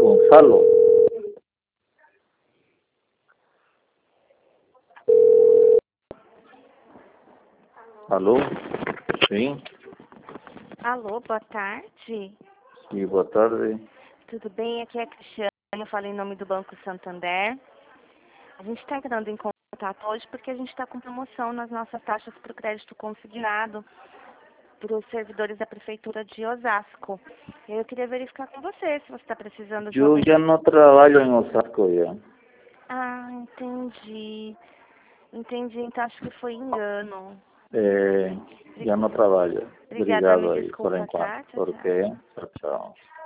Gonzalo. Alô? Sim? Alô, boa tarde. Sim, boa tarde. Tudo bem? Aqui é a Cristiane, eu falo em nome do Banco Santander. A gente está entrando em contato hoje porque a gente está com promoção nas nossas taxas para o crédito consignado para os servidores da Prefeitura de Osasco. Eu queria verificar com você se você está precisando de Eu algum... já não trabalho em Osasco já. Ah, entendi. Entendi, então acho que foi engano. Já não trabalho. Obrigada, me Obrigado aí por desculpa, enquanto. tá? Tchau, tchau. Ok? Tchau, tchau.